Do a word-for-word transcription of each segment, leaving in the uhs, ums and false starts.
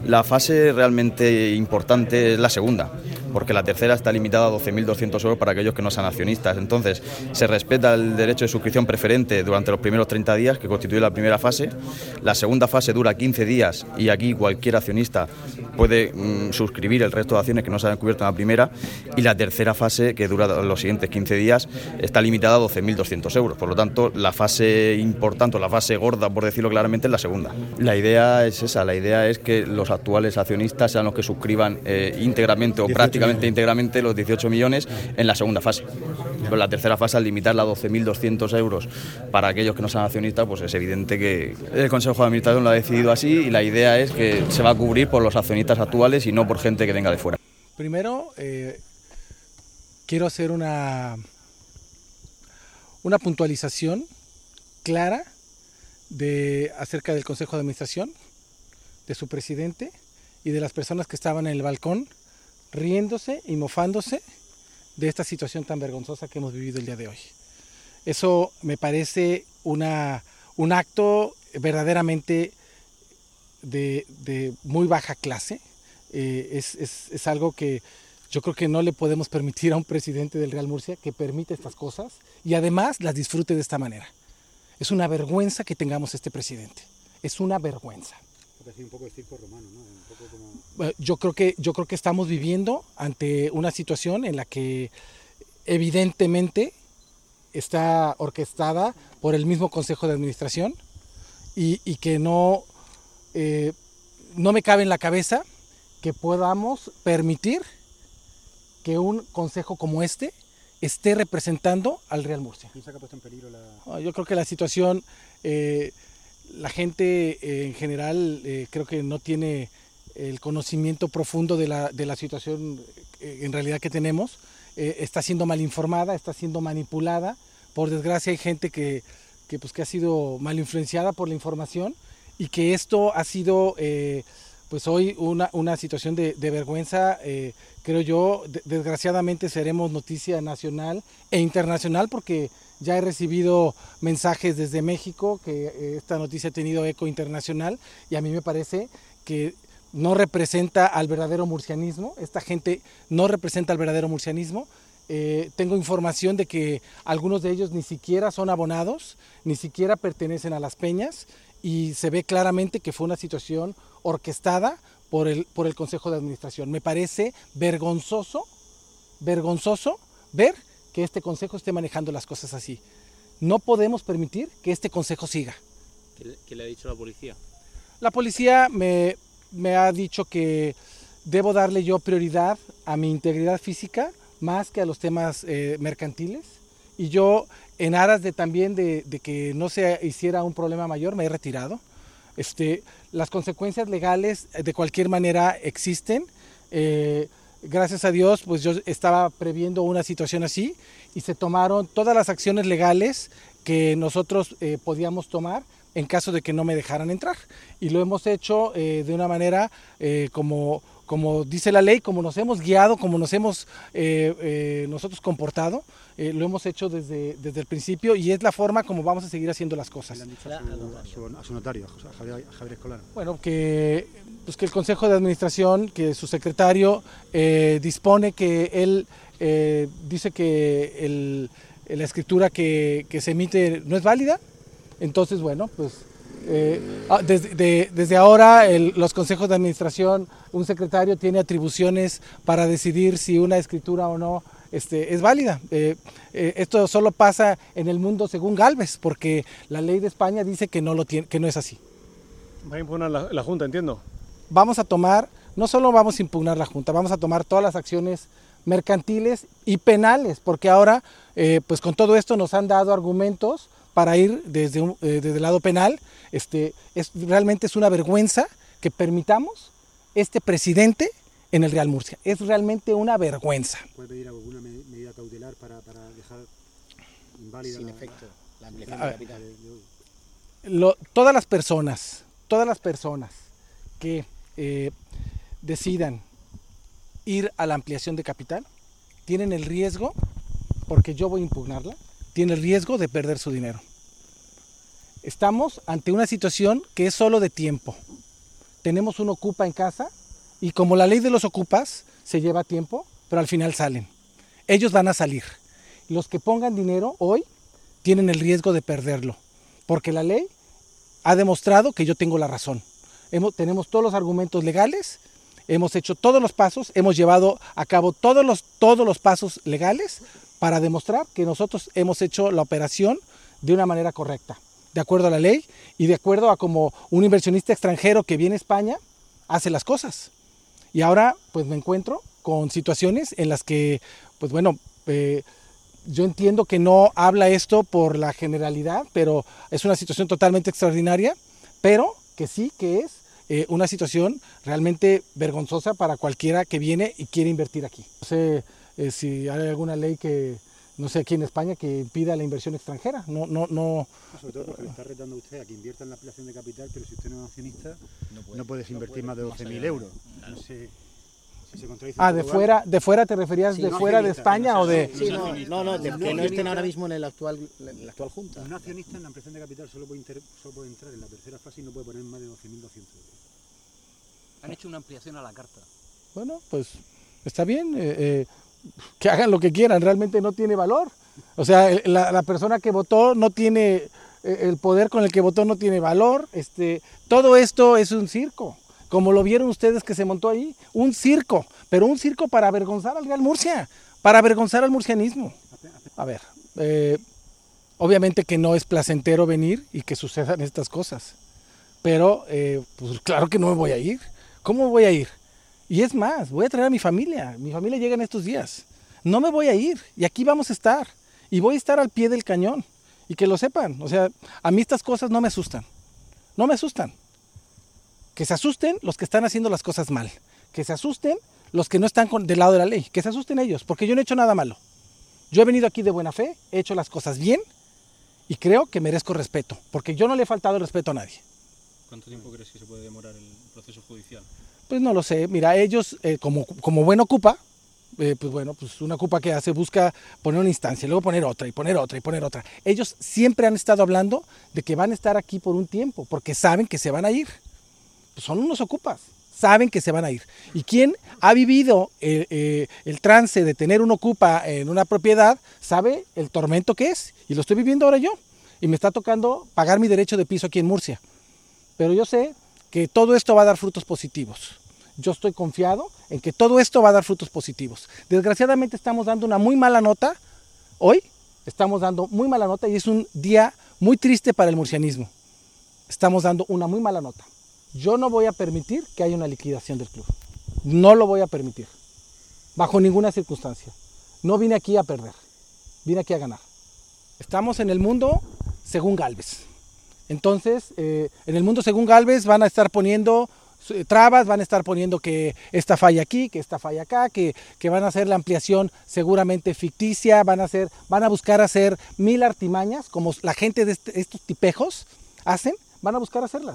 La fase realmente importante es la segunda, porque la tercera está limitada a doce mil doscientos euros para aquellos que no sean accionistas. Entonces, se respeta el derecho de suscripción preferente durante los primeros treinta días, que constituye la primera fase. La segunda fase dura quince días y aquí cualquier accionista puede mmm, suscribir el resto de acciones que no se hayan cubierto en la primera. Y la tercera fase, que dura los siguientes quince días, está limitada a doce mil doscientos euros. Por lo tanto, la fase importante, la fase gorda, por decirlo claramente, es la segunda. La idea es esa, la idea es que los actuales accionistas sean los que suscriban eh, íntegramente o prácticamente íntegramente los dieciocho millones en la segunda fase. Pero la tercera fase, al limitarla a doce mil doscientos euros para aquellos que no sean accionistas, pues es evidente que el Consejo de Administración lo ha decidido así y la idea es que se va a cubrir por los accionistas actuales y no por gente que venga de fuera. Primero, eh, quiero hacer una, una puntualización clara de, acerca del Consejo de Administración, de su presidente y de las personas que estaban en el balcón riéndose y mofándose de esta situación tan vergonzosa que hemos vivido el día de hoy. Eso me parece una, un acto verdaderamente de, de muy baja clase. Eh, es, es, es algo que yo creo que no le podemos permitir a un presidente del Real Murcia que permite estas cosas y además las disfrute de esta manera. Es una vergüenza que tengamos este presidente. Es una vergüenza. Un poco de circo romano, ¿no? Un poco como... Yo creo que, yo creo que estamos viviendo ante una situación en la que evidentemente está orquestada por el mismo Consejo de Administración y, y que no, eh, no me cabe en la cabeza que podamos permitir que un consejo como este esté representando al Real Murcia. ¿Piensa que ha puesto en peligro la...? Yo creo que la situación... Eh, La gente eh, en general eh, creo que no tiene el conocimiento profundo de la, de la situación eh, en realidad que tenemos. Eh, está siendo mal informada, está siendo manipulada. Por desgracia hay gente que, que, pues, que ha sido mal influenciada por la información y que esto ha sido eh, pues hoy una, una situación de, de vergüenza. Eh, creo yo, de, desgraciadamente seremos noticia nacional e internacional porque... Ya he recibido mensajes desde México que esta noticia ha tenido eco internacional y a mí me parece que no representa al verdadero murcianismo. Esta gente no representa al verdadero murcianismo. Eh, tengo información de que algunos de ellos ni siquiera son abonados, ni siquiera pertenecen a las peñas y se ve claramente que fue una situación orquestada por el, por el Consejo de Administración. Me parece vergonzoso, vergonzoso ver que este consejo esté manejando las cosas así. No podemos permitir que este consejo siga. ¿Qué, qué le ha dicho la policía? La policía me, me ha dicho que debo darle yo prioridad a mi integridad física más que a los temas eh, mercantiles. Y yo, en aras de también de, de que no se hiciera un problema mayor, me he retirado. Este, las consecuencias legales de cualquier manera existen. Eh, Gracias a Dios, pues yo estaba previendo una situación así y se tomaron todas las acciones legales que nosotros eh, podíamos tomar en caso de que no me dejaran entrar. Y lo hemos hecho eh, de una manera eh, como, como dice la ley, como nos hemos guiado, como nos hemos eh, eh, nosotros comportado. Eh, lo hemos hecho desde, desde el principio y es la forma como vamos a seguir haciendo las cosas. ¿Le han dicho a su, a su, a su notario, a Javier, a Javier Escolano? Bueno, que... Pues que el Consejo de Administración, que su secretario eh, dispone que él eh, dice que el, la escritura que, que se emite no es válida. Entonces, bueno, pues eh, desde, de, desde ahora el, los consejos de administración, un secretario tiene atribuciones para decidir si una escritura o no este, es válida. Eh, eh, esto solo pasa en el mundo según Gálvez, porque la ley de España dice que no, lo tiene, que no es así. Va a impugnar la, la Junta, entiendo. Vamos a tomar, no solo vamos a impugnar la Junta, vamos a tomar todas las acciones mercantiles y penales, porque ahora, eh, pues con todo esto nos han dado argumentos para ir desde, un, eh, desde el lado penal. Este, es, realmente es una vergüenza que permitamos este presidente en el Real Murcia. Es realmente una vergüenza. ¿Puede pedir alguna medida cautelar para, para dejar inválida sin la, efecto la ampliación de capital? Lo, todas las personas, todas las personas que eh, decidan ir a la ampliación de capital tienen el riesgo, porque yo voy a impugnarla, tienen el riesgo de perder su dinero. Estamos ante una situación que es solo de tiempo. tenemos un ocupa en casa y como la ley de los ocupas se lleva tiempo, pero al final salen. Ellos van a salir. Los que pongan dinero hoy tienen el riesgo de perderlo, porque la ley ha demostrado que yo tengo la razón. Hemos, tenemos todos los argumentos legales, hemos hecho todos los pasos, hemos llevado a cabo todos los, todos los pasos legales para demostrar que nosotros hemos hecho la operación de una manera correcta, de acuerdo a la ley y de acuerdo a como un inversionista extranjero que viene a España hace las cosas. Y ahora pues me encuentro con situaciones en las que, pues bueno, eh, yo entiendo que no habla esto por la generalidad, pero es una situación totalmente extraordinaria, pero que sí que es eh, una situación realmente vergonzosa para cualquiera que viene y quiere invertir aquí. No sé eh, si hay alguna ley que, no sé, aquí en España que impida la inversión extranjera. No, no, no. Sobre todo porque le está retando a usted a que invierta en la ampliación de capital, pero si usted no es accionista, no, puede, no puedes invertir no puede, más de doce mil euros. Claro. No sé. Si se ah, de fuera, ¿de fuera te referías sí, de no fuera de España no, o de...? Sí, no, no, no, de que no estén ahora mismo en, el actual, en la actual Junta. Un accionista en la ampliación de capital solo puede, inter, solo puede entrar en la tercera fase y no puede poner más de doce mil doscientos euros. Han hecho una ampliación a la carta. Bueno, pues está bien, eh, eh, que hagan lo que quieran, realmente no tiene valor. O sea, la, la persona que votó no tiene, eh, el poder con el que votó no tiene valor. Este, todo esto es un circo. Como lo vieron ustedes que se montó ahí, un circo, pero un circo para avergonzar al Real Murcia, para avergonzar al murcianismo. A ver, eh, obviamente que no es placentero venir y que sucedan estas cosas, pero eh, pues claro que no me voy a ir. ¿Cómo voy a ir? Y es más, voy a traer a mi familia, mi familia llega en estos días. No me voy a ir y aquí vamos a estar y voy a estar al pie del cañón y que lo sepan. O sea, a mí estas cosas no me asustan, no me asustan. Que se asusten los que están haciendo las cosas mal. Que se asusten los que no están con, del lado de la ley. Que se asusten ellos, porque yo no he hecho nada malo. Yo he venido aquí de buena fe, he hecho las cosas bien y creo que merezco respeto, porque yo no le he faltado el respeto a nadie. ¿Cuánto tiempo crees que se puede demorar el proceso judicial? Pues no lo sé. Mira, ellos, eh, como, como buen ocupa, eh, pues bueno, pues una ocupa que hace, busca poner una instancia, luego poner otra y poner otra y poner otra. Ellos siempre han estado hablando de que van a estar aquí por un tiempo, porque saben que se van a ir. Son unos ocupas, saben que se van a ir. Y quien ha vivido el, eh, el trance de tener un ocupa en una propiedad, sabe el tormento que es. Y lo estoy viviendo ahora yo. Y me está tocando pagar mi derecho de piso aquí en Murcia. Pero yo sé que todo esto va a dar frutos positivos. Yo estoy confiado en que todo esto va a dar frutos positivos. Desgraciadamente estamos dando una muy mala nota. Hoy estamos dando muy mala nota y es un día muy triste para el murcianismo. Estamos dando una muy mala nota. Yo no voy a permitir que haya una liquidación del club. No lo voy a permitir. Bajo ninguna circunstancia. No vine aquí a perder. Vine aquí a ganar. Estamos en el mundo según Gálvez. Entonces, eh, en el mundo según Gálvez van a estar poniendo eh, trabas, van a estar poniendo que esta falla aquí, que esta falla acá, que, que van a hacer la ampliación seguramente ficticia, van a, hacer, van a buscar hacer mil artimañas, como la gente de este, estos tipejos hacen, van a buscar hacerlas.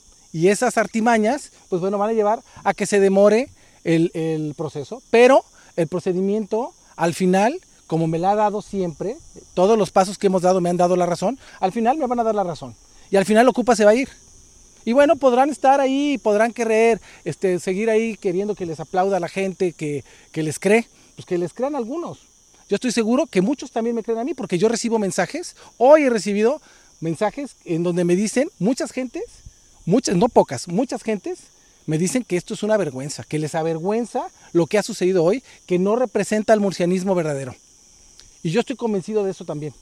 Y esas artimañas, pues bueno, van a llevar a que se demore el, el proceso, pero el procedimiento al final, como me la ha dado siempre, todos los pasos que hemos dado me han dado la razón, al final me van a dar la razón. Y al final Ocupa se va a ir. Y bueno, podrán estar ahí, podrán querer este, seguir ahí queriendo que les aplauda a la gente, que, que les cree, pues que les crean algunos. Yo estoy seguro que muchos también me creen a mí, porque yo recibo mensajes, hoy he recibido mensajes en donde me dicen, muchas gentes, muchas, no pocas, muchas gentes me dicen que esto es una vergüenza, que les avergüenza lo que ha sucedido hoy, que no representa el murcianismo verdadero. Y yo estoy convencido de eso también.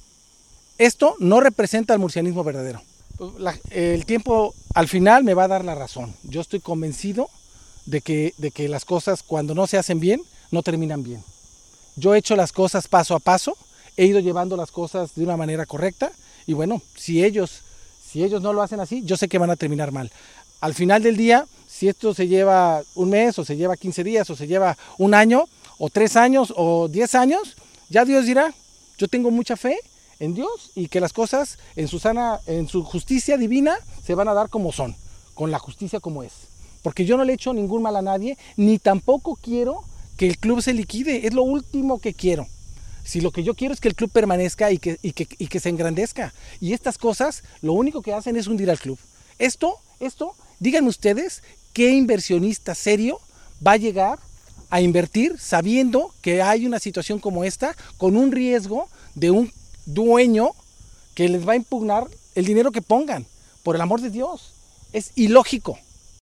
Esto no representa el murcianismo verdadero. La, el tiempo al final me va a dar la razón. Yo estoy convencido de que, de que las cosas cuando no se hacen bien, no terminan bien. Yo he hecho las cosas paso a paso, he ido llevando las cosas de una manera correcta y bueno, si ellos, si ellos no lo hacen así, yo sé que van a terminar mal. Al final del día, si esto se lleva un mes o se lleva quince días o se lleva un año o tres años o diez años, ya Dios dirá. Yo tengo mucha fe en Dios y que las cosas en su sana, en su justicia divina se van a dar como son, con la justicia como es. Porque yo no le he hecho ningún mal a nadie, ni tampoco quiero que el club se liquide, es lo último que quiero. Si lo que yo quiero es que el club permanezca y que, y que, y que se engrandezca. Y estas cosas lo único que hacen es hundir al club. Esto, esto, díganme ustedes, ¿qué inversionista serio va a llegar a invertir sabiendo que hay una situación como esta, con un riesgo de un dueño que les va a impugnar el dinero que pongan? Por el amor de Dios, es ilógico.